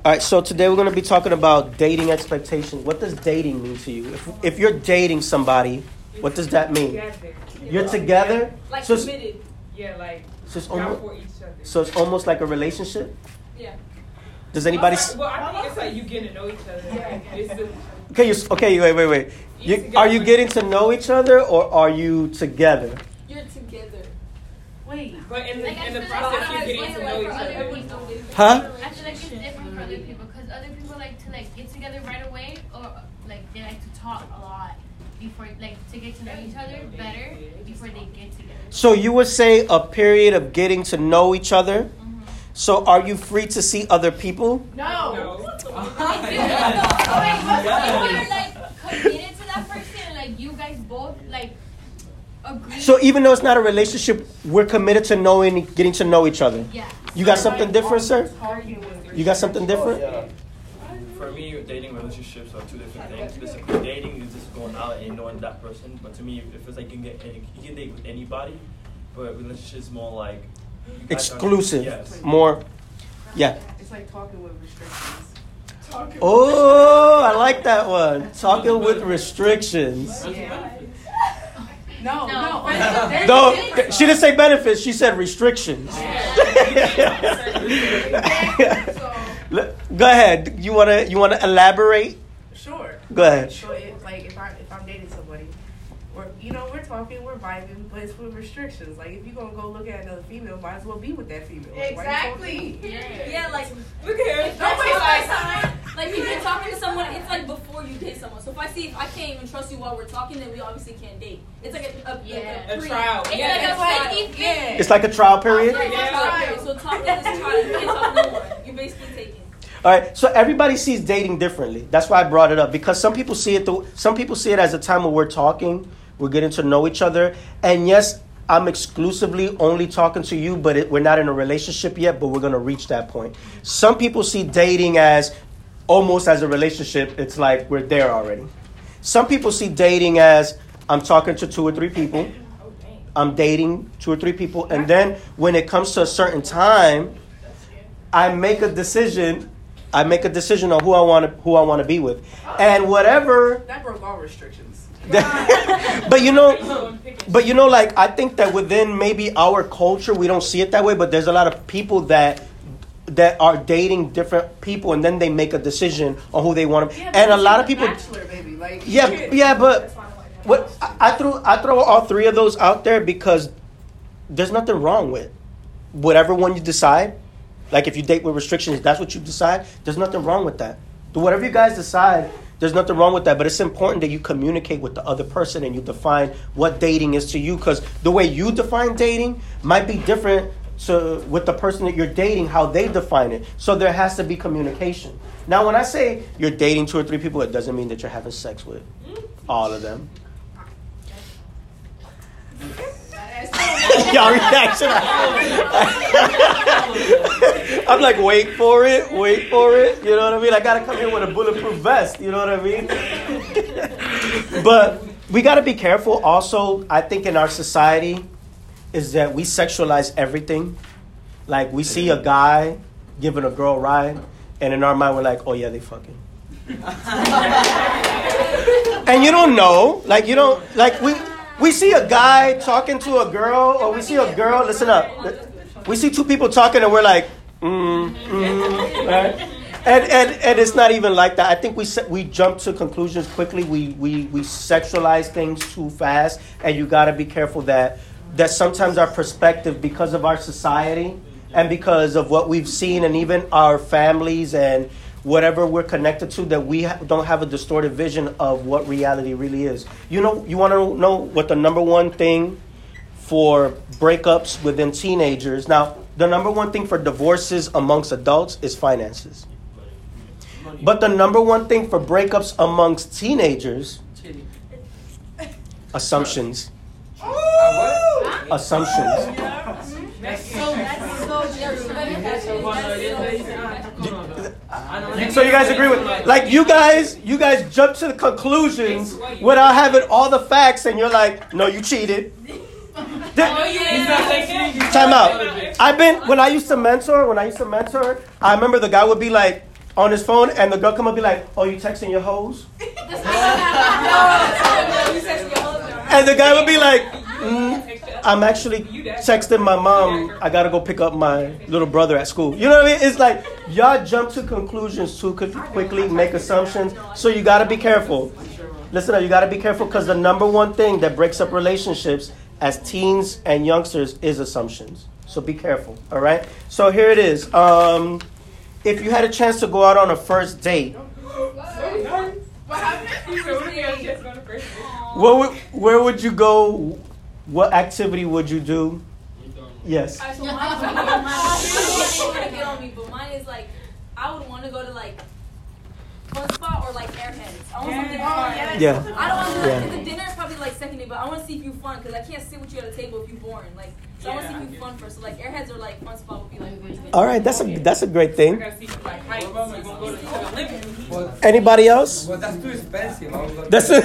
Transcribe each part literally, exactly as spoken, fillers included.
All right, so today we're going to be talking about dating expectations. What does dating mean to you? If, if you're dating somebody, what does that mean? You're together? Like so committed. Yeah, like so it's, y'all almost, for each other. so it's almost like a relationship? Yeah. Does anybody... Well, well, I think it's like you getting to know each other. Yeah. It's the, Okay, you, okay, wait, wait, wait. You, are you getting to know each other or are you together? You're together. Wait. but in the, Like, I in the feel process, like you're getting to know each other. Huh? I feel like it's different for other people because other people like to like get together right away, or like they like to talk a lot before, like to get to know each other better before they get together. So you would say a period of getting to know each other. Mm-hmm. So are you free to see other people? No. No. If you are like committed to that person, and like you guys both like agree. So even though it's not a relationship, we're committed to knowing, getting to know each other. Yeah. You got something different, sir? You got something different? For me, dating and relationships are two different things. Basically, dating is just going out and knowing that person. But to me, it feels like you can get any, you can date with anybody. But relationship is more like you guys are- Exclusive. Yes. More. Yeah. It's like talking with restrictions. Oh, I like that one. Talking with restrictions. No, No. no. there's- No, she didn't say benefits. She said restrictions. Look, Go ahead. You wanna you wanna elaborate? Sure. Go ahead. So it, like if I if I'm dating somebody, or you know we're talking, we're vibing, but it's with restrictions. Like if you're gonna go look at another female, might as well be with that female. Like, why you talking? Yeah. Yeah, like Look at her. don't waste my time. Like if you're talking to someone, it's like before you date someone. So if I see if I can't even trust you while we're talking, then we obviously can't date. It's like a, a, Yeah. like A pre- trial. It's Yeah, like a it's trial. like- Yeah. It's like a trial period. Yeah, it's a trial period. So talking is trial. You can't talk no more. You're basically taking. All right. So everybody sees dating differently. That's why I brought it up, because some people see it. Th- some people see it as a time where we're talking, we're getting to know each other, and yes, I'm exclusively only talking to you, but it, we're not in a relationship yet. But we're gonna reach that point. Some people see dating as almost as a relationship. It's like we're there already. Some people see dating as I'm talking to two or three people. I'm dating two or three people, and then when it comes to a certain time, I make a decision. I make a decision on who I want to who I want to be with, and whatever. That broke all restrictions. But you know, but you know, like I think that within maybe our culture, we don't see it that way. But there's a lot of people that that are dating different people, and then they make a decision on who they want to. Yeah, And a but lot of she's people. Bachelor, baby. Like, Yeah, shit. yeah, but what I, I threw I throw all three of those out there because there's nothing wrong with whatever one you decide. Like if you date with restrictions, that's what you decide. There's nothing wrong with that. Do whatever you guys decide. There's nothing wrong with that. But it's important that you communicate with the other person and you define what dating is to you, because the way you define dating might be different to with the person that you're dating, how they define it. So there has to be communication. Now, when I say you're dating two or three people, it doesn't mean that you're having sex with all of them. Y'all reaction. I'm like, wait for it, wait for it. You know what I mean? I gotta come here with a bulletproof vest. You know what I mean? But we gotta be careful. Also, I think in our society is that we sexualize everything. Like we see a guy giving a girl a ride, and in our mind we're like, oh yeah, they fucking. And you don't know, like you don't like we. We see a guy talking to a girl, or we see a girl, listen up. We see two people talking and we're like, mm, mm, right? And, and and it's not even like that. I think we se- we jump to conclusions quickly. We we we sexualize things too fast, and you got to be careful that that sometimes our perspective, because of our society and because of what we've seen, and even our families and whatever we're connected to, that we ha- don't have a distorted vision of what reality really is. You know, you want to know what the number one thing for breakups within teenagers. Now, the number one thing for divorces amongst adults is finances. But the number one thing for breakups amongst teenagers, assumptions. Assumptions. So you guys agree with, like you guys, you guys jump to the conclusions without having all the facts, and you're like, no, you cheated. Time out. I've been when I used to mentor. When I used to mentor, I remember the guy would be like, on his phone, and the girl come up and be like, "Oh, you texting your hoes?" And the guy would be like, mm, "I'm actually texting my mom. I gotta go pick up my little brother at school." You know what I mean? It's like y'all jump to conclusions too quickly, make assumptions. So you gotta be careful. Listen up, you gotta be careful because the number one thing that breaks up relationships as teens and youngsters is assumptions. So be careful. All right. So here it is. Um, if you had a chance to go out on a first date, what would, where would you go? What activity would you do? Yes. Alright, so mine is mine get on me, but mine is like I would want to go to like Fun Spot or like Airheads. I want something fun. Yeah. I don't want to. Yeah. Like, the dinner is probably like second day, but I want to see if you fun because I can't sit with you at a table if you boring. Like, so I want to see if you fun first. So like Airheads or like Fun Spot would be like. Really good. All right, that's a that's a great I thing. gotta see like height. We're gonna go to the Olympics. Well, Anybody else? well, that's too expensive. I would go to- That's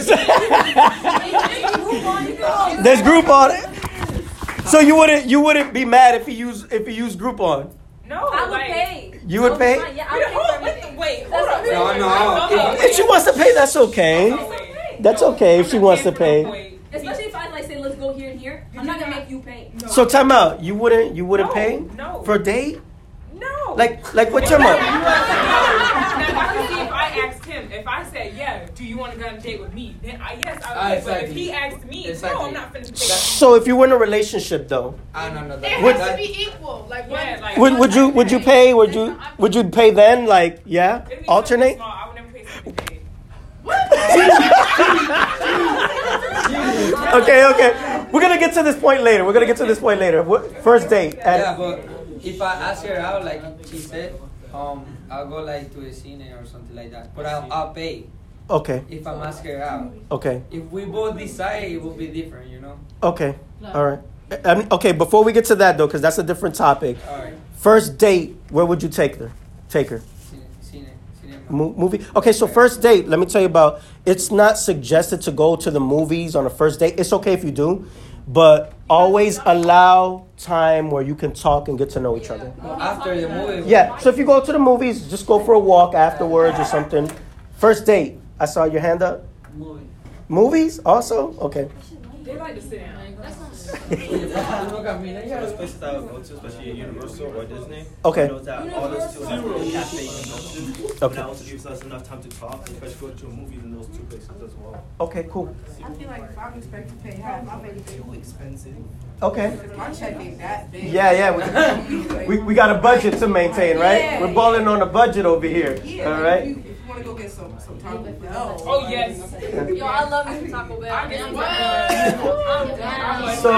there's Groupon. So you wouldn't you wouldn't be mad if he used if he used Groupon? No, I would like, pay. You would I would pay? fine. Yeah, I Wait, would pay hold for on, wait, everything. wait, That's hold on. okay. No, no. Okay. If she wants to pay, that's okay. That's okay if she wants to pay. Especially if I like say let's go here and here, I'm not gonna make you pay. So time out. You wouldn't you wouldn't No, pay no. for a date? No. Like like what your mom? Now, I can see if I asked him, if I said, yeah, do you want to go on a date with me? Then I, yes, I would. Ah, But if exactly. he asked me, Exactly. no, I'm not finna take So if you were in a relationship though, Ah, no, no. It That, has that, to be equal. Like Yeah, one. like, would would you would you pay? Would you would you pay then? Like yeah, it'd be alternate. something small. I would never pay something big. Okay, okay. We're gonna get to this point later. We're gonna get to this point later. What, first date. At, yeah, but if I ask her out, like she said, um, I'll go like to a cine or something like that. But I'll, I'll pay Okay, if I'm asking her out. okay, If we both decide, it will be different, you know. okay. All right. Um, okay, before we get to that though, because that's a different topic. All right, First date. Where would you take her? Take her. cine, cine, cinema. Mo- movie. Okay, so first date. Let me tell you about. It's not suggested to go to the movies on a first date. It's okay if you do, but always allow time where you can talk and get to know each other. Well, after the movie. Yeah. So if you go to the movies, just go for a walk afterwards or something. First date. I saw your hand up. Movie. Movies also. Okay. They like to sit down. Look at me, like, Most places I would go to, especially at Universal or Disney, Okay. I know that all those two have a cafe you can go to. Okay. That also gives us enough time to talk, especially go to movies in those two places as well. Okay. Cool. I feel like if I'm expected to pay half, I'm paying too expensive. Okay. Because my check ain't that big. Yeah, yeah. We, we, we got a budget to maintain, right? Yeah. We're balling on a budget over here. Yeah, All like, right. If you, if you want to go get some, some Taco Bell. Oh, yes. Yo, I love me some Taco Bell. I get some I'm down. So,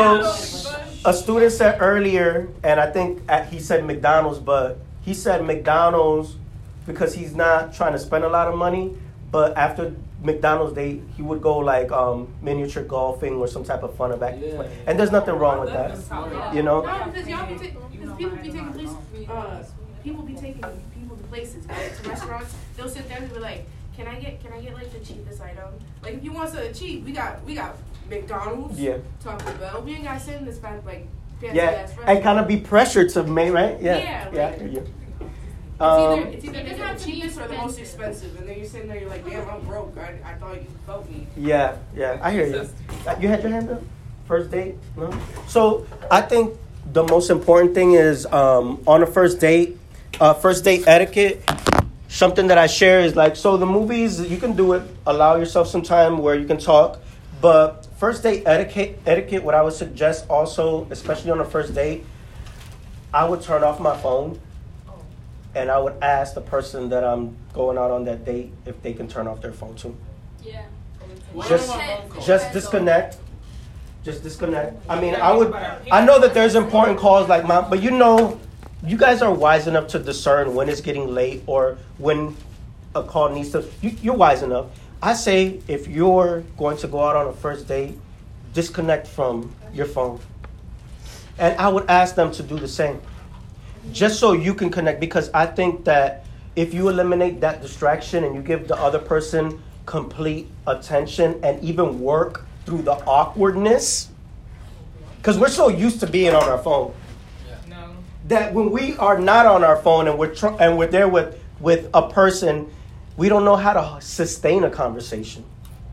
a student said earlier, and I think at, he said McDonald's, but he said McDonald's because he's not trying to spend a lot of money. But after McDonald's, they he would go like um, miniature golfing or some type of fun and back. Yeah. And there's nothing wrong with that, you know. No, because y'all be ta- because people be taking places. Uh, people be taking people to places, like to restaurants. They'll sit there and be like, "Can I get? Can I get like the cheapest item? Like if you want something cheap, we got we got McDonald's, Yeah. Taco Bell. We ain't got to sit in this back like fancy Yeah, ass restaurant. and kind of be pressured to make right. Yeah, Yeah, yeah. I like- hear you. It's either, Um, it's either It doesn't the have to be cheapest or the most expensive. expensive, and then you're sitting there, you're like, damn, I'm broke. I, I thought you felt me. Yeah, yeah, I hear you. Uh, You had your hand up? First date? No? So I think the most important thing is um, on a first date, uh, first date etiquette, something that I share is like, so the movies, you can do it, allow yourself some time where you can talk, but first date etiquette, etiquette, what I would suggest also, especially on a first date, I would turn off my phone. And I would ask the person that I'm going out on that date if they can turn off their phone too. Yeah. Just, just disconnect. Just disconnect. I mean, I would. I know that there's important calls like mine, but you know, you guys are wise enough to discern when it's getting late or when a call needs to. You, you're wise enough. I say if you're going to go out on a first date, disconnect from your phone. And I would ask them to do the same. Just so you can connect, because I think that if you eliminate that distraction and you give the other person complete attention and even work through the awkwardness, because we're so used to being on our phone No. that when we are not on our phone and we're tr- and we're there with with a person, we don't know how to sustain a conversation.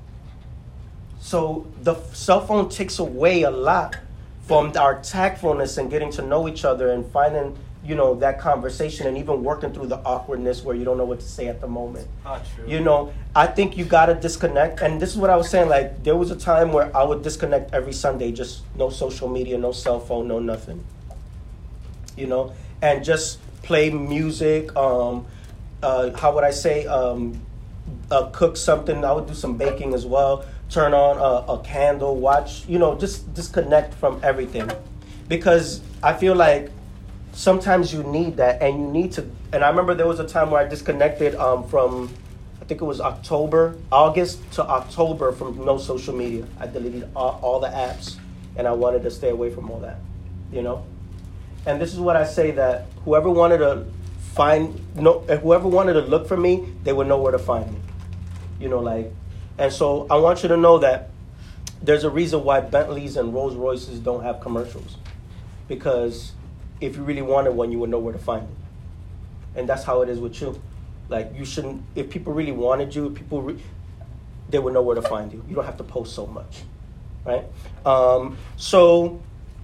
So the cell phone takes away a lot from our tactfulness and getting to know each other and finding, you know, that conversation and even working through the awkwardness where you don't know what to say at the moment. Ah, true. You know, I think you got to disconnect. And this is what I was saying. Like, there was a time where I would disconnect every Sunday, just no social media, no cell phone, no nothing. You know, and just play music. Um, uh, how would I say? Um, uh, cook something. I would do some baking as well. Turn on a, a candle, watch, you know, just disconnect from everything. Because I feel like sometimes you need that, and you need to, and I remember there was a time where I disconnected um, from, I think it was October, August to October from no social media. I deleted all, all the apps, and I wanted to stay away from all that, you know? And this is what I say, that whoever wanted to find, no, whoever wanted to look for me, they would know where to find me, you know, like. And so I want you to know that there's a reason why Bentleys and Rolls Royces don't have commercials. Because if you really wanted one, you would know where to find it. And that's how it is with you. Like, you shouldn't, if people really wanted you, if people, re- they would know where to find you. You don't have to post so much, right? Um, so,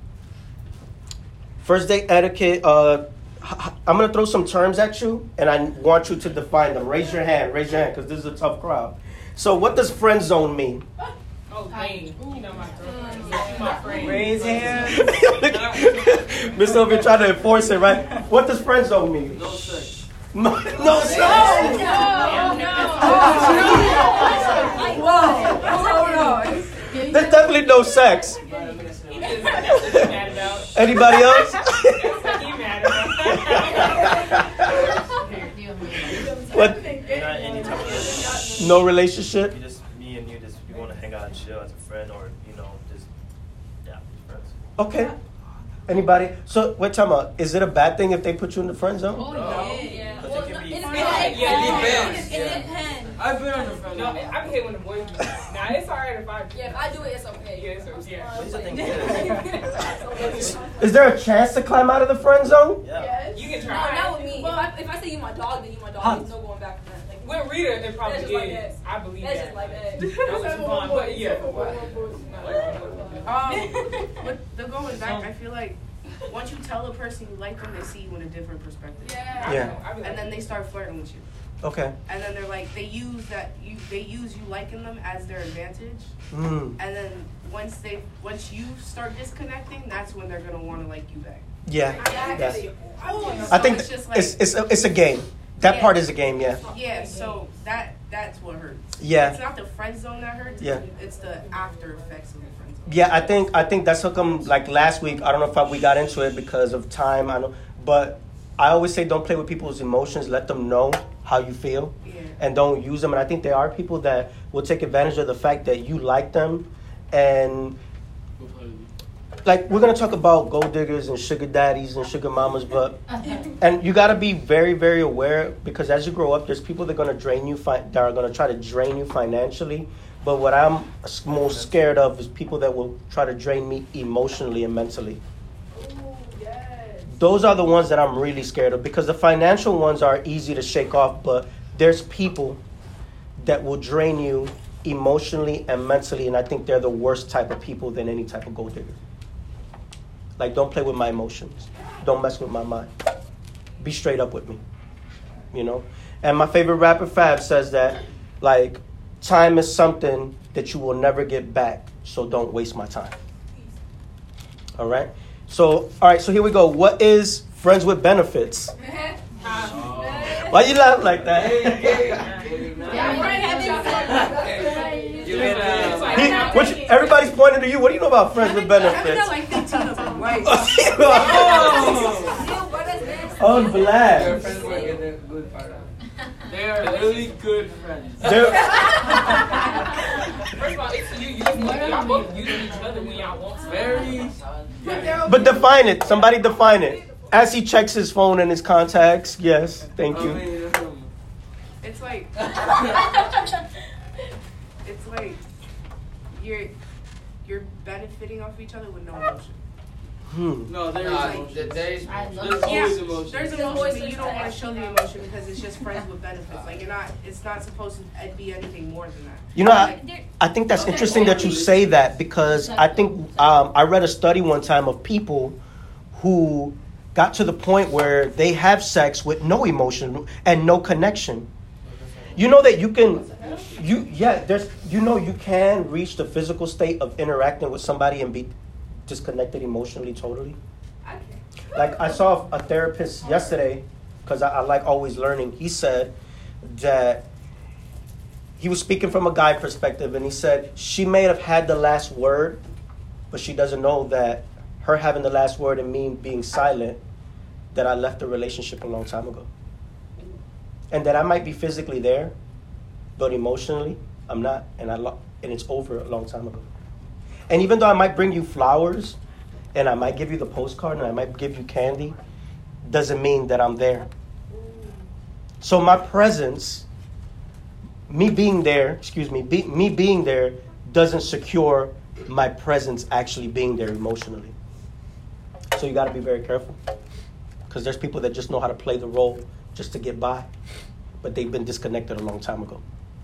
first date etiquette, uh, I'm going to throw some terms at you, and I want you to define them. Raise your hand, raise your hand, because this is a tough crowd. So what does friend zone mean? Oh, dang. You know my girlfriend. You my friend. Raise hands. Mister Over trying to enforce it, right? What does friend zone mean? No sex. No, no sex. No, no. Whoa. There's definitely no sex. He just, that's what he's mad about. Anybody else? That's what he's mad about. What? Not any type of relationship. No relationship? You just, me and you, just, you want to hang out and chill as a friend, or, you know, just, yeah, friends. Okay. Anybody? So, wait, time out. Is it a bad thing if they put you in the friend zone? Oh, No. yeah. Because Well, it no, can be- it Yeah, depends. it depends. It Yeah. depends. I've been on the friend. No, I hate when the boys do that. Now, it's alright if I. Yeah, if I do it, it's okay. Yeah, it's okay. Yeah. What is the thing is? Is there a chance to climb out of the friend zone? Yeah. You can No, try. not with me. If I, if I say you my dog, then you my dog. There's no going back from that. Like, With Rita, it probably That's is. just like that. I believe That's that. just like that. That was fun, but yeah. Um, but the going back, I feel like once you tell a person you like them, they see you in a different perspective. Yeah. Yeah. And then they start flirting with you. Okay. And then they're like, they use that you, they use you liking them as their advantage. Mm. And then once they, once you start disconnecting, that's when they're gonna want to like you back. Yeah. Exactly. Yes. I think it's just like, it's it's a, it's a game. That Yeah. part is a game, yeah. yeah. So that that's what hurts. Yeah. It's not the friend zone that hurts. Yeah. It's the after effects of the friend zone. Yeah, I think I think that's how come, like last week, I don't know if I, we got into it because of time, I know, but I always say don't play with people's emotions. Let them know how you feel. Yeah. And don't use them. And I think there are people that will take advantage of the fact that you like them. And like, we're going to talk about gold diggers and sugar daddies and sugar mamas, but and you got to be very, very aware, because as you grow up, there's people that are going to drain you, fi- that are going to try to drain you financially. But what I'm most scared of is people that will try to drain me emotionally and mentally. Those are the ones that I'm really scared of, because the financial ones are easy to shake off, but there's people that will drain you emotionally and mentally, and I think they're the worst type of people than any type of gold digger. Like, don't play with my emotions. Don't mess with my mind. Be straight up with me, you know? And my favorite rapper, Fab, says that, like, time is something that you will never get back, so don't waste my time. All right? So, all right, so here we go. What is friends with benefits? Why you laugh like that? You get uh, He, what you, everybody's pointing to you. What do you know about friends with benefits? like fifteen of them. Like, On your blast. friends will get a good part of it. They are really good friends. They're- First of all, it's you using y'all both using each other when y'all want to. Very. But define it. Somebody define it. As he checks his phone and his contacts. Yes, thank I you. mean, um, it's like, it's like you're you're benefiting off each other with no emotion. Hmm. No, there Nah, is emotion. th- there is. I love There's it. Yeah, always emotion. there's emotion, but you don't want to show the emotion because it's just friends with benefits. Like you're not, it's not supposed to be anything more than that. You know, I, Like, There- I think that's interesting that you say that because I think um, I read a study one time of people who got to the point where they have sex with no emotion and no connection. You know that you can, you yeah, there's you know you can reach the physical state of interacting with somebody and be disconnected emotionally totally. Like I saw a therapist yesterday because I, I like always learning. He said that he was speaking from a guy perspective, and he said she may have had the last word, but she doesn't know that her having the last word and me being silent, that I left the relationship a long time ago. And that I might be physically there, but emotionally, I'm not, and I lo- and it's over a long time ago. And even though I might bring you flowers, and I might give you the postcard, and I might give you candy, doesn't mean that I'm there. So my presence, me being there, excuse me, be, me being there doesn't secure my presence actually being there emotionally. So you got to be very careful. Because there's people that just know how to play the role just to get by. But they've been disconnected a long time ago.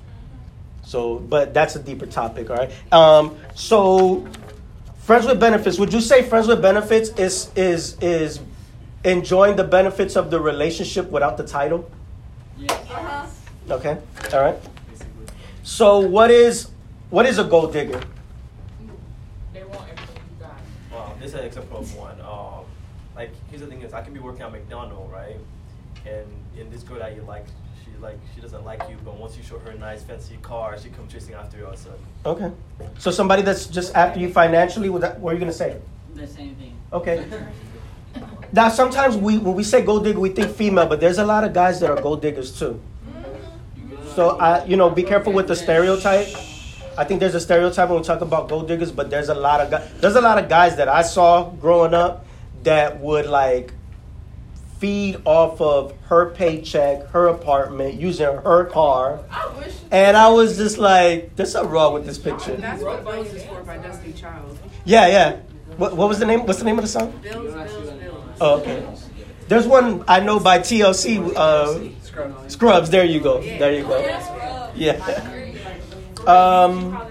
So, but that's a deeper topic, all right? Um, so, friends with benefits. Would you say friends with benefits is is is enjoying the benefits of the relationship without the title? Uh-huh. Okay, all right. So, what is what is a gold digger? They want everything you got. Well, this is an example of one. Um, like, here's the thing is, I can be working at McDonald's, right? And in this girl that you like, she like she doesn't like you, but once you show her a nice fancy car, she comes chasing after you all of a sudden. Okay. So somebody that's just after you financially, what, that, what are you gonna say? The same thing. Okay. Now sometimes we when we say gold digger, we think female, but there's a lot of guys that are gold diggers too. So I, you know, be careful with the stereotype. I think there's a stereotype when we talk about gold diggers, but there's a lot of guys. There's a lot of guys that I saw growing up that would like feed off of her paycheck, her apartment, using her car. I wish. And I was just like, there's something wrong with this picture. That's what Bills is for by Dusty Child. Yeah, yeah. What, what was the name? What's the name of the song? Bills, Bills, Bills. Oh, okay. There's one I know by T L C, uh, Scrubs. There you go. There you go. Yeah. Um.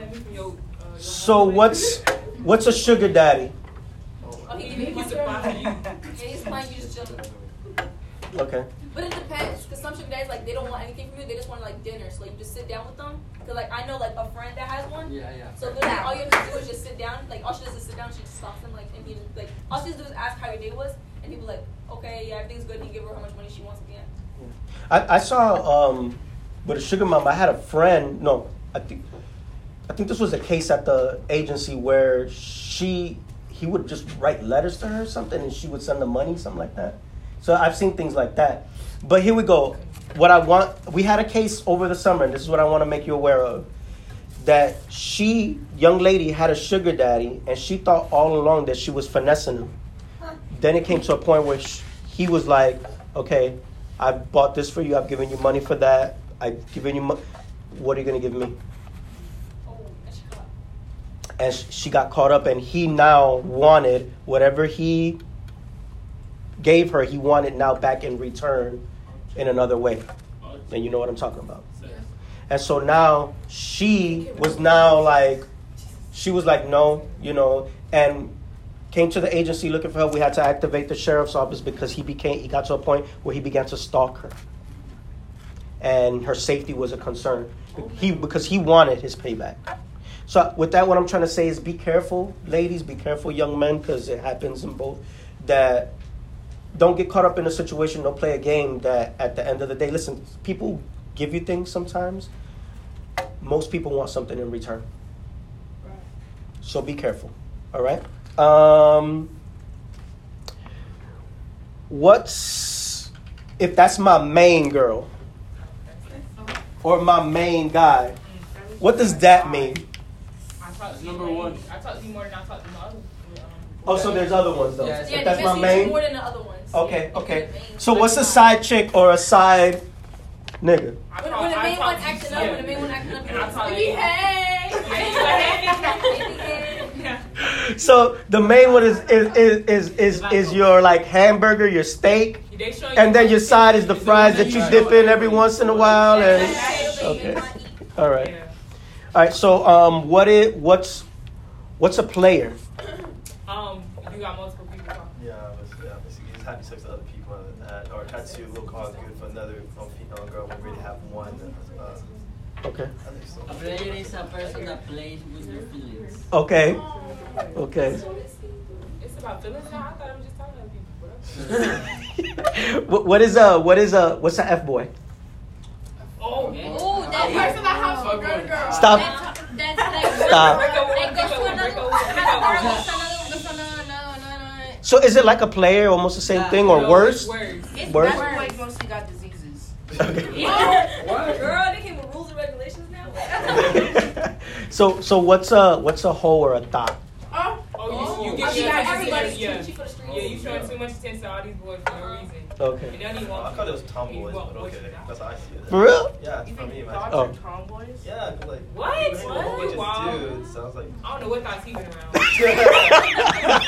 So what's what's a sugar daddy? Oh, he give you Yeah, he's fine. You just chilling. Okay. But it depends, because some sugar daddies, like, they don't want anything from you. They just want, like, dinner. So, like, you just sit down with them. Because, like, I know, like, a friend that has one. Yeah, yeah. So, literally, all you have to do is just sit down. Like, all she does is sit down. She just stops them, like, and he, like, all she does is ask how your day was. And people like, okay, yeah, everything's good. And you give her how much money she wants at the end. I, I saw um, with a sugar mom. I had a friend. No, I think I think this was a case at the agency where she he would just write letters to her or something, and she would send the money, something like that. So I've seen things like that. But here we go. What I want, we had a case over the summer, and this is what I want to make you aware of. That she, young lady, had a sugar daddy, and she thought all along that she was finessing him. Then it came to a point where she, he was like, okay, I bought this for you. I've given you money for that. I've given you money. What are you going to give me? Oh, and she caught. And sh- she got caught up, and he now wanted whatever he gave her, he wanted now back in return in another way. And you know what I'm talking about. And so now she was now like, she was like, no, you know, and came to the agency looking for help. We had to activate the sheriff's office because he became, he got to a point where he began to stalk her. And her safety was a concern. He, because he wanted his payback. So with that, what I'm trying to say is be careful, ladies, be careful, young men, because it happens in both, that don't get caught up in a situation, don't play a game that at the end of the day, listen, people give you things sometimes. Most people want something in return. So be careful, all right? Um, what's, if that's my main girl or my main guy, what does that mean? I talk to you Number more- one. I talk to you more than I talk to my other. Um, Oh, so there's other ones though. Yes. Yeah, If that's they my miss you main. more than the other ones. Okay, Yeah, okay. the main. So what's a side chick or a side nigga? I When, talk- when the I main talk one to you acting up, when the main one acting up, And you're I like, talk to "Baby, you. hey, Yeah, baby, hey." Yeah. So the main one is is is is is, is your like hamburger, your steak, They show you and then your what- side is the fries that you dip in every once in a while. And okay, all right, Yeah. all right. So um, what is what's what's a player? Um, you got multiple people talking. Yeah, it's, yeah, basically just having sex with other people and that, or try to look all good for another um, female girl when we really have one. Uh, Okay, I think so. A player is a person that plays with your feelings. okay, okay. It's about feelings now. I thought I was just talking to people. Bro. what, what is a what is a what's a F boy? Oh, Oh, A that person that house for girl to girl. Stop. That's, that's like. Stop. Like goes to another. Goes to another. Goes to another. No, no, no. So is it like a player, almost the same thing, or No, worse? it's worse. It's Worse? that's why you mostly got diseases. What? Girl, they came with rules and regulations now. so so what's a what's a hoe or a thought? Oh, Oh, you, you Oh, get she your got attention to everybody. yeah. She for the streets. Yeah, you showing too much attention to all these boys for no reason. Okay. And they don't even I want thought it was you. tomboys, You want but what okay, you got. that's how I see it. For real? Yeah, you for me, think man. thoughts Oh. are tomboys? Yeah, 'cause, like What? a whole bunch What? of Wow. dudes sounds like. I don't know what thoughts he been around.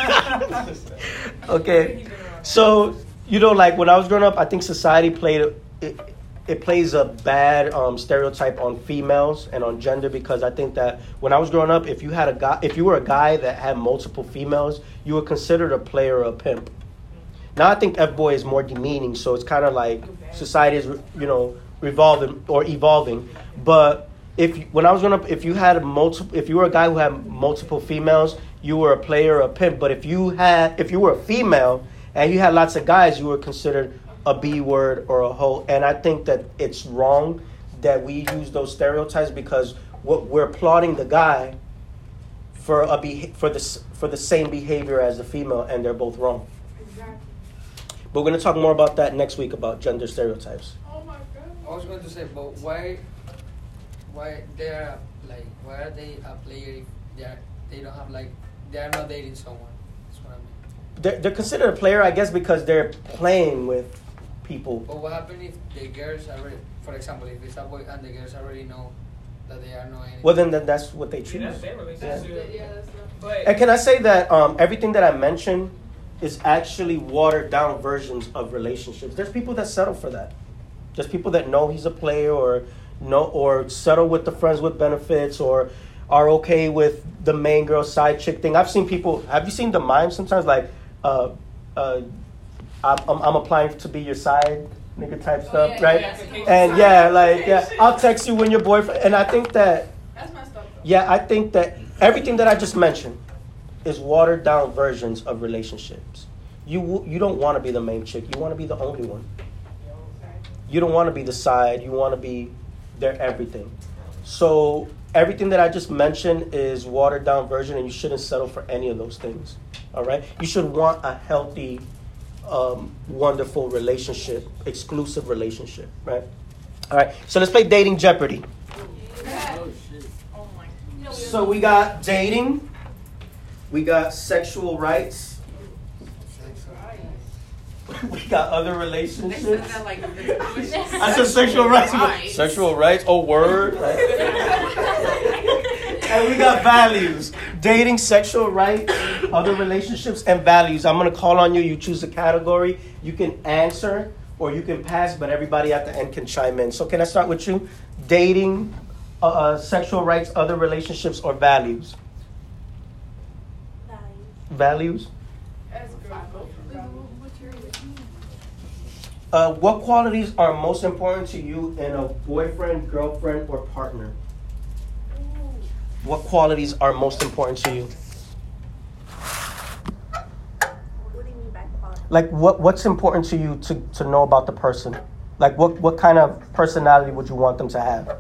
Okay. He been around. So you know, like when I was growing up, I think society played it. It plays a bad um, stereotype on females and on gender because I think that when I was growing up, if you had a guy, if you were a guy that had multiple females, you were considered a player or a pimp. Now I think F boy is more demeaning, so it's kind of like society is, you know, revolving or evolving. But if you, when I was growing up, if you had a multiple, if you were a guy who had multiple females, you were a player or a pimp. But if you had, if you were a female and you had lots of guys, you were considered a B word or a hoe. And I think that it's wrong that we use those stereotypes because what we're applauding the guy for a beha- for the s- for the same behavior as the female, and they're both wrong. Exactly. But we're going to talk more about that next week about gender stereotypes. Oh my god. I was going to say, but why, why they're like, why are they a player if they are, they don't have like, they are not dating someone? That's what I mean. They're, they're considered a player, I guess, because they're playing with people. But what happens if the girls already, for example, if it's a boy and the girls already know that they are not anything? Well, then that, that's what they Yeah, choose. that's their relationship. Yeah, that's not. But And can I say that um, everything that I mentioned is actually watered down versions of relationships. There's people that settle for that. There's people that know he's a player or know or settle with the friends with benefits or are okay with the main girl side chick thing. I've seen people. Have you seen the mime sometimes like, uh, uh, I'm, I'm, I'm applying to be your side nigga type stuff, yeah, right? yeah. And yeah, like yeah, I'll text you when your boyfriend. And I think that That's messed up. Though. yeah, I think that everything that I just mentioned is watered down versions of relationships. You w- you don't want to be the main chick. You want to be the only one. You don't want to be the side. You want to be their everything. So everything that I just mentioned is watered down version, and you shouldn't settle for any of those things. All right? You should want a healthy, um, wonderful relationship, exclusive relationship. Right? All right. So let's play Dating Jeopardy. Oh shit. Oh my. So we got dating. We got sexual rights. We got other They relationships. said that like I said sexual rights. Rights. Sexual rights. Oh, word. Right? And we got values. Dating, sexual rights, other relationships, and values. I'm going to call on you. You choose a category. You can answer or you can pass, but everybody at the end can chime in. So can I start with you? Dating, uh, uh, sexual rights, other relationships, or values? Values? As girls go for Uh, what qualities are most important to you in a boyfriend, girlfriend, or partner? What qualities are most important to you? What do you mean by quality? Like, what, what's important to you to, to know about the person? Like, what, what kind of personality would you want them to have?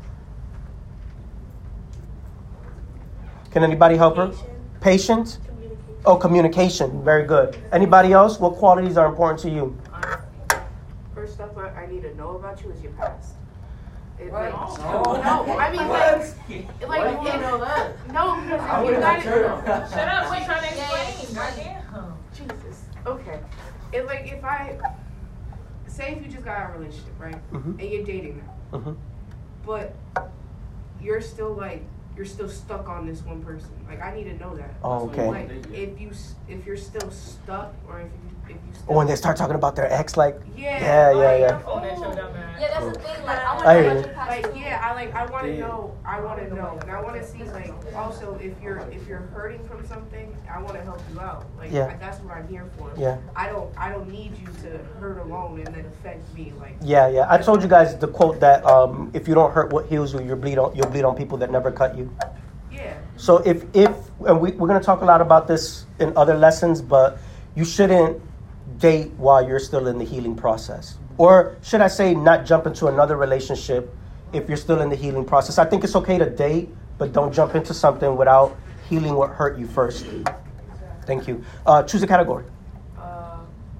Can anybody help her? Patience? Oh, communication. Very good. Anybody else? What qualities are important to you? First stuff I I need to know about you is your past. It, What? like, No. no, I mean like, like Why do you it- know that? no, because I if would you got have turned on. it. shut up, she's trying to explain. Goddamn. Jesus. Okay. It like if I say if you just got out of a relationship, right, Mhm. and you're dating them, Mhm. but you're still like you're still stuck on this one person. Like I need to know that. Oh, okay. Like if you s- if you're still stuck, or if you if you still Or when they start talking about their ex, like, yeah yeah, yeah, like, yeah. Oh, that showed up, man. Yeah, that's the thing. Like, I want I to hear know you. your past Like too. yeah, I like I want to know. I want to know, and I want to see like also if you're if you're hurting from something, I want to help you out. Like Yeah. I, that's what I'm here for. Yeah. I don't I don't need you to hurt alone and then affect me. Like Yeah, yeah. I told you guys the quote that um, if you don't hurt what heals you, you'll bleed on you'll bleed on people that never cut you. yeah, So if if and we we're gonna talk a lot about this in other lessons, but you shouldn't date while you're still in the healing process, or should I say, not jump into another relationship if you're still in the healing process. I think it's okay to date, but don't jump into something without healing what hurt you first. Thank you. Uh, choose a category. uh,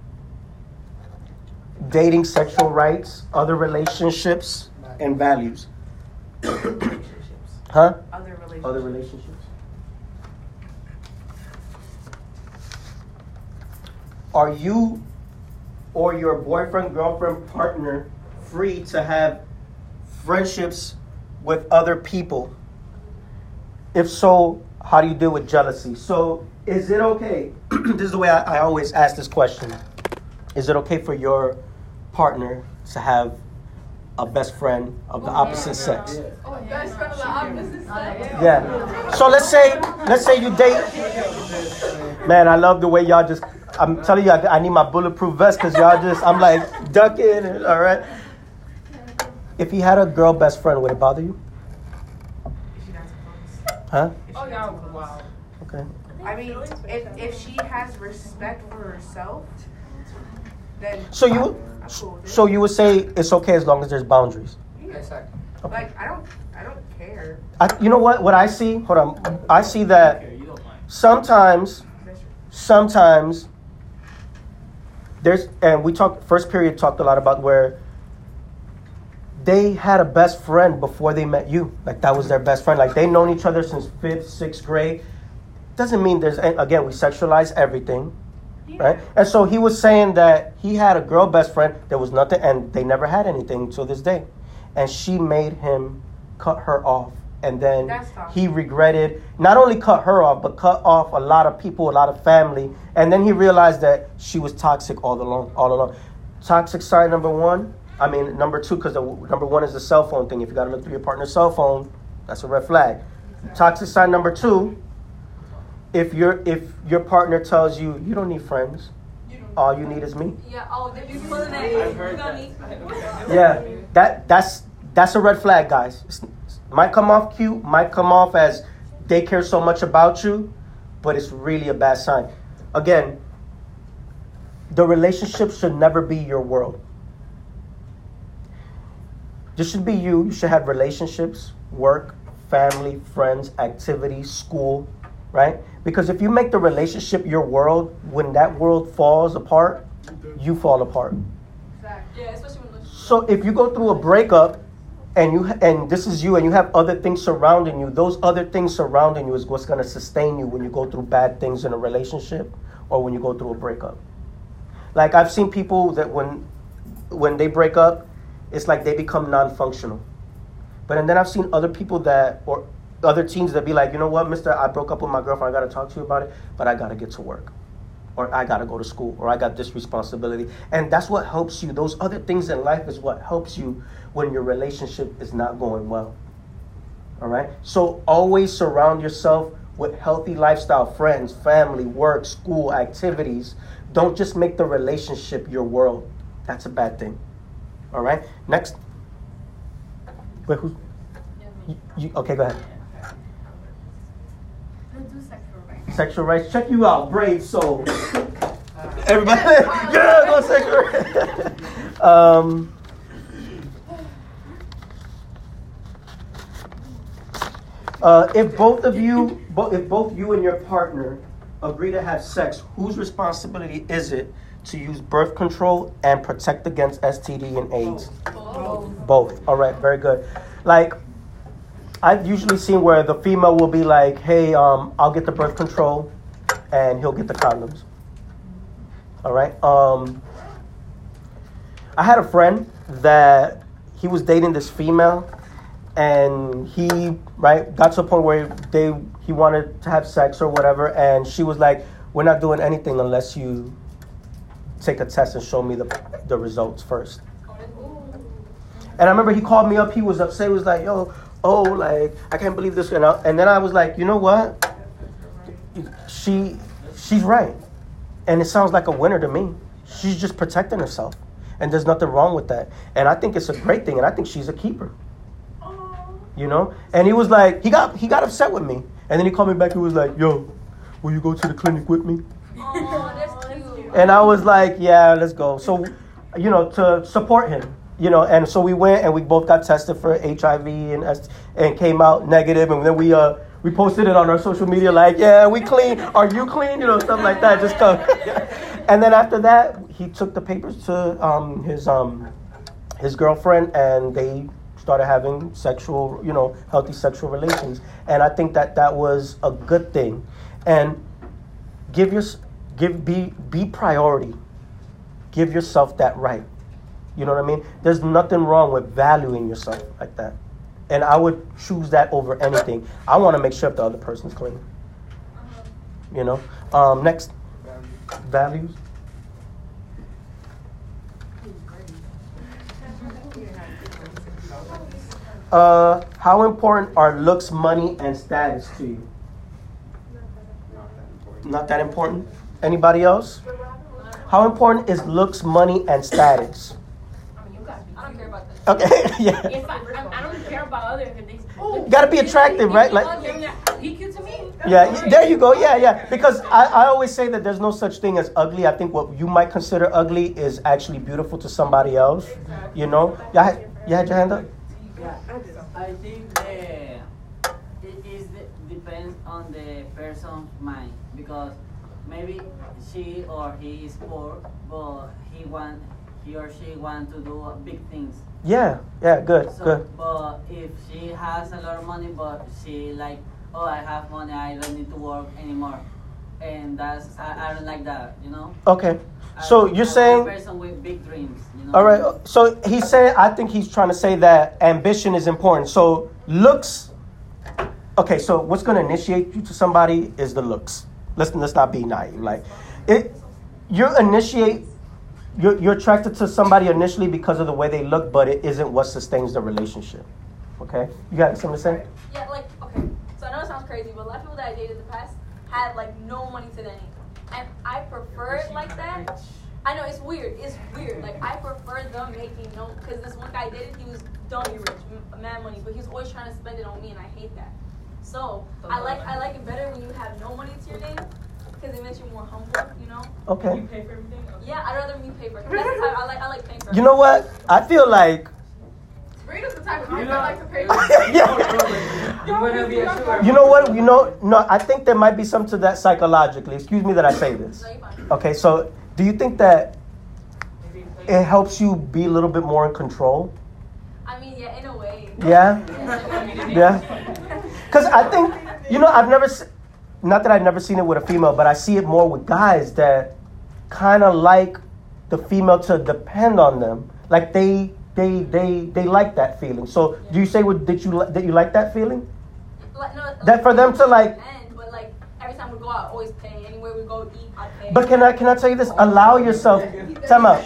Dating, sexual rights, other relationships, and values. relationships, Huh? other relationships. Other relationships. Are you or your boyfriend, girlfriend, partner free to have friendships with other people? If so, how do you deal with jealousy? So, is it okay? This is the way I, I always ask this question. Is it okay for your partner to have a best friend of the opposite sex? Best friend of the opposite sex. Yeah. So let's say let's say you date. Man, I love the way y'all just. I'm telling you, I, I need my bulletproof vest because y'all just. I'm like ducking. And, all right. If he had a girl best friend, would it bother you? If she not supposed. Huh? If Oh, she yeah, not supposed. wow. Okay. I mean, if if she has respect for herself, then So you, I'm cool with it. so you would say it's okay as long as there's boundaries. Yeah. Exactly. Like I don't I don't care. I, you know what? What I see. Hold on. I see that sometimes, sometimes there's, and we talked first period talked a lot about where they had a best friend before they met you. Like that was their best friend. Like they known each other since fifth, sixth grade. Doesn't mean there's, again, we sexualize everything, right? And so he was saying that he had a girl best friend. There was nothing, and they never had anything till this day. And she made him cut her off. And then That's tough. he regretted, not only cut her off, but cut off a lot of people, a lot of family. And then he realized that she was toxic all along, all along. Toxic sign number one. I mean, number two, because number one is the cell phone thing. If you got to look through your partner's cell phone, that's a red flag. Toxic sign number two. If your if your partner tells you you don't need friends, all you need is me. Yeah. Oh, they be pulling that. You gonna need. Yeah, that that's that's a red flag, guys. It's, might come off cute, might come off as they care so much about you, but it's really a bad sign. Again, the relationship should never be your world. This should be you. You should have relationships, work, family, friends, activities, school, right? Because if you make the relationship your world, when that world falls apart, you fall apart. Yeah, especially when. So if you go through a breakup and you and this is you and you have other things surrounding you, those other things surrounding you is what's going to sustain you when you go through bad things in a relationship or when you go through a breakup. Like I've seen people that when when they break up, it's like they become non-functional. But and then I've seen other people that or other teens that be like, you know what, mister, I broke up with my girlfriend. I got to talk to you about it, but I got to get to work. Or I got to go to school. Or I got this responsibility. And that's what helps you. Those other things in life is what helps you when your relationship is not going well. All right? So always surround yourself with healthy lifestyle, friends, family, work, school, activities. Don't just make the relationship your world. That's a bad thing. All right? Next. Wait, who's? You, you, okay, go ahead. Let's do sexual rights. Sexual rights. Check you out, Brave Soul. Everybody, yeah, go sexual rights. um, uh, if both of you, bo- if both you and your partner agree to have sex, whose responsibility is it to use birth control and protect against S T D and AIDS? Both. Both. All right, very good. Like, I've usually seen where the female will be like, hey, um, I'll get the birth control and he'll get the condoms. All right. Um, I had a friend that he was dating this female and he right got to a point where they he wanted to have sex or whatever, and she was like, "We're not doing anything unless you take a test and show me the the results first." And I remember he called me up. He was upset. He was like, "Yo, oh, like I can't believe this." And, I, and then I was like, "You know what? She she's right, and it sounds like a winner to me. She's just protecting herself, and there's nothing wrong with that. And I think it's a great thing. And I think she's a keeper." You know, and he was like, he got he got upset with me, and then he called me back. He was like, "Yo, will you go to the clinic with me?" Oh, that's cute. And I was like, "Yeah, let's go." So, you know, to support him, you know, and so we went and we both got tested for H I V and and came out negative, and then we uh we posted it on our social media like, "Yeah, we clean. Are you clean?" You know, stuff like that. Just come. And then after that, he took the papers to um his um his girlfriend, and they started having sexual, you know, healthy sexual relations. And I think that that was a good thing. And give your, give, be, be priority. Give yourself that right. You know what I mean? There's nothing wrong with valuing yourself like that. And I would choose that over anything. I want to make sure if the other person's clean. You know? Um, next, values. Uh, how important are looks, money, and status to you? Not that important. Anybody else? How important is looks, money, and status? I don't care about that. Okay, yeah. If I, I, I don't care about others. If they, You gotta be attractive, right? Like, he cute to me. yeah, there you go. Yeah, yeah. Because I, I always say that there's no such thing as ugly. I think what you might consider ugly is actually beautiful to somebody else. You know? Yeah, you had your hand up? Yeah, I think the, it is the, depends on the person's mind, because maybe she or he is poor, but he want he or she want to do big things. Yeah, yeah, good, So, good. but if she has a lot of money, but she like, oh, I have money, I don't need to work anymore, and that's I, I don't like that, you know. Okay. So I, you're I saying, want a person with big dreams, you know. all right. So he's saying, I think he's trying to say that ambition is important. So looks. Okay. So what's going to initiate you to somebody is the looks. Let's let's not be naive. Like, it, you initiate. You're you're attracted to somebody initially because of the way they look, but it isn't what sustains the relationship. Okay. You got something to say? Yeah, like, okay. So I know it sounds crazy, but a lot of people that I dated in the past had, like, no money to their name. And I prefer it like that. I know, it's weird. It's weird. Like, I prefer them making no... Because this one guy did it. He was dummy rich, m- mad money. But he was always trying to spend it on me, and I hate that. So, I like I like it better when you have no money to your name. Because it makes you more humble, you know? Okay. You pay for everything? Okay. Yeah, I'd rather you pay for it. That's the type, I like, I like paying for it. You know what? I feel like. Rita's the type of You person know- I like to pay Yeah. You wanna be a sugar You know what? You know, no. I think there might be something to that psychologically. Excuse me that I say this. No, you're fine. Okay, so do you think that it helps you be a little bit more in control? I mean, yeah, in a way. Yeah, Yeah. yeah. Because I think, you know, I've never, se- not that I've never seen it with a female, but I see it more with guys that kind of like the female to depend on them. Like they, they, they, they like that feeling. So do you say what did you li- that you like that feeling? Like, no, That for them to like. end, but like every time we go out, I always pay. Anywhere we go eat, I pay. But can I can I tell you this? Allow yourself. Time out.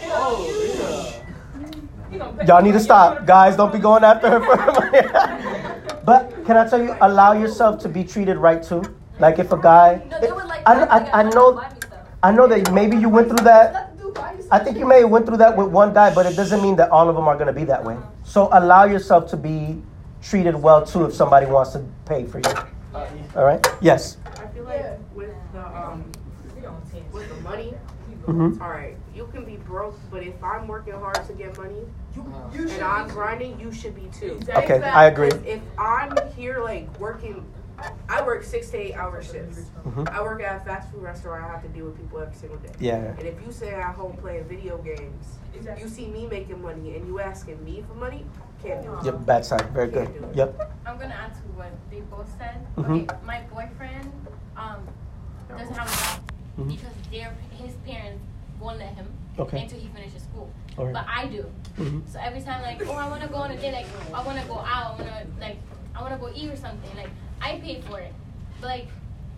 Y'all need to stop, guys. Don't be going after her for money. But can I tell you, allow yourself to be treated right too. Like if a guy, No, they would like. I, I, I know, I know that maybe you went through that. I think you may have went through that with one guy, but it doesn't mean that all of them are going to be that way. So allow yourself to be treated well too if somebody wants to pay for you. All right? Yes. I feel like with the um with the money, Mm-hmm. all right, you can be broke, but if I'm working hard to get money You and I'm grinding, you should be too. Okay, I agree. Because if I'm here like working, I work six to eight hour shifts. Mhm. I work at a fast food restaurant. I have to deal with people every single day. Yeah. And if you sit at home playing video games, you see me making money, and you asking me for money, can't do it. Yep. Bad side. Very good. Yep. I'm gonna add to what they both said. Mhm. Okay, my boyfriend um doesn't have a job Mhm. because their his parents won't let him Okay. until he finishes school. Or- but I do. Mhm. So every time, like, oh, I want to go on a date, like, I want to go out, I want to, like, I want to go eat or something, like, I pay for it. But, like,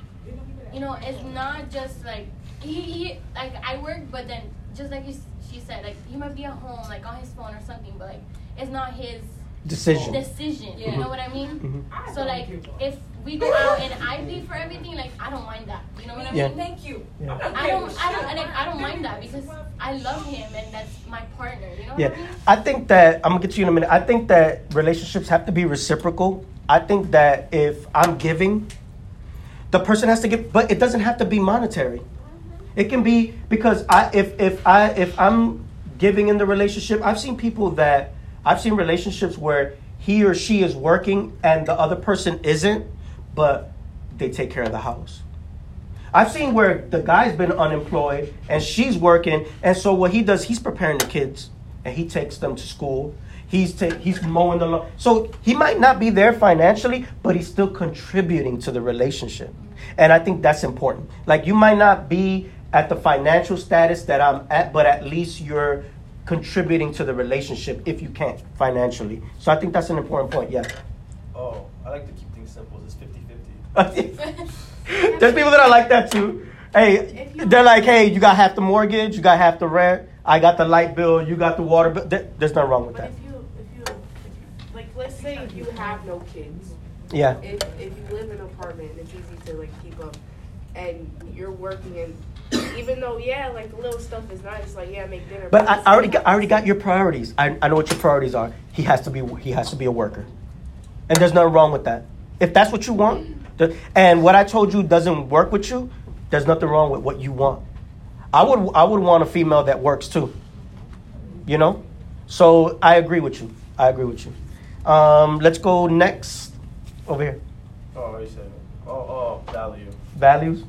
you know, it's not just, like, he, he like, I work, but then, just like you, she said, like, he might be at home, like, on his phone or something, but, like, it's not his Decision. decision, Yeah. you know what I mean? Mhm. So, like, if we go out and I pay for everything, like, I don't mind that, you know what I Yeah. mean? Thank you. Yeah. I don't, I don't, like, I don't mind that because I love him and that's my partner. You know what Yeah, I mean? I think that I'm gonna get to you in a minute. I think that relationships have to be reciprocal. I think that if I'm giving, the person has to give, but it doesn't have to be monetary. It can be because I, if if I if I'm giving in the relationship, I've seen people that I've seen relationships where he or she is working and the other person isn't, but they take care of the house. I've seen where the guy's been unemployed and she's working, and so what he does, he's preparing the kids and he takes them to school. He's ta- he's mowing the lawn. So he might not be there financially, but he's still contributing to the relationship. And I think that's important. Like, you might not be at the financial status that I'm at, but at least you're contributing to the relationship if you can't financially. So I think that's an important point. Yeah. Oh, I like to keep things simple. It's fifty-fifty. There's people that are like that too. Hey, they're like, hey, you got half the mortgage, you got half the rent, I got the light bill, you got the water bill. There- There's nothing wrong with But that. if you, if you, like, let's say if you have no kids, Yeah. if if you live in an apartment, it's easy to like keep up, and you're working, and even though yeah, like the little stuff is nice, like yeah, make dinner. But I, it's I already still- got I already got your priorities. I, I know what your priorities are. He has to be he has to be a worker, and there's nothing wrong with that. If that's what you want, the, and what I told you doesn't work with you, there's nothing wrong with what you want. I would I would want a female that works too. You know, so I agree with you. I agree with you. Um, let's go next over here. Oh, you said it. Oh, oh, value. Values.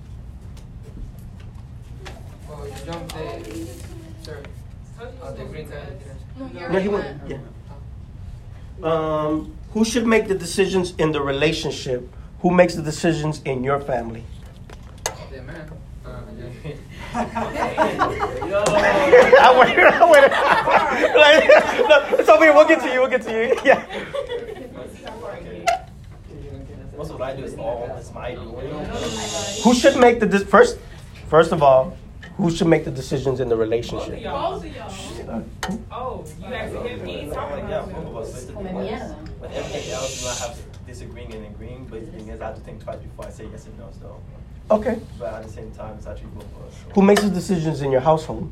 Oh, you jumped the, sir. Oh, the green card. No, you're No, he right. went. Yeah. Um, who should make the decisions in the relationship? Who makes the decisions in your family? The man. Uh, yeah. Yo. I wait. I wait. Like, no, it's over here. We'll get to you. We'll get to you. Yeah. Okay. Most of what I do is all it's my doing. Who should make the de- first? First of all, who should make the decisions in the relationship? Both of y'all. Oh, you asking him? He ain't talking Like, yeah, about both of us. But the thing is, with everything else, you might have disagreeing and agreeing. But the thing is, I have to think twice before I say yes and no. So, Okay. but at the same time, it's actually both of us. So. Who makes the decisions in your household?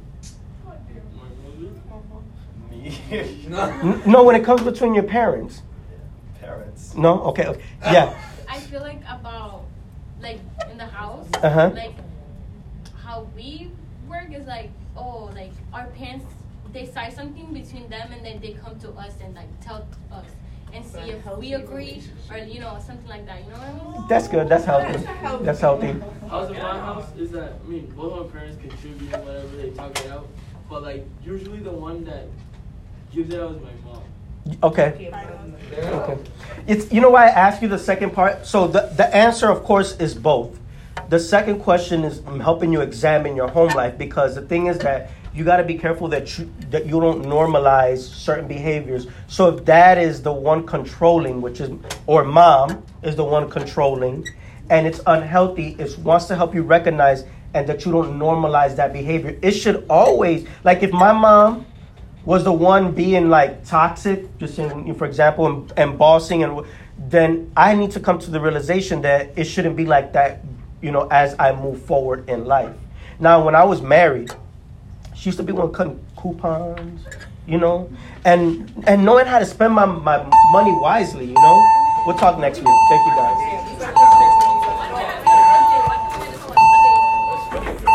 Me. N- No, when it comes between your parents. Parents. No. Okay. Okay. Yeah. I feel like about, like, in the house, Uh-huh. like, how we work is like, oh, like, our parents, they decide something between them and then they come to us and, like, tell us and see if we agree or, you know, something like that. You know what I mean? That's good. That's healthy. That's healthy. How's in my house is that, I mean, both my parents contribute whatever they talk it out, but like usually the one that gives it out is my mom. Okay. Okay. It's you know why I asked you the second part? So the, the answer, of course, is both. The second question is I'm helping you examine your home life, because the thing is that you got to be careful that you that you don't normalize certain behaviors. So if dad is the one controlling, which is or mom is the one controlling, and it's unhealthy, it wants to help you recognize and that you don't normalize that behavior. It should always, like if my mom was the one being like toxic, just in, for example, and, and bossing, and then I need to come to the realization that it shouldn't be like that, you know, as I move forward in life. Now, when I was married, she used to be one cutting coupons, you know, and and knowing how to spend my, my money wisely, you know. We'll talk next week. Thank you, guys.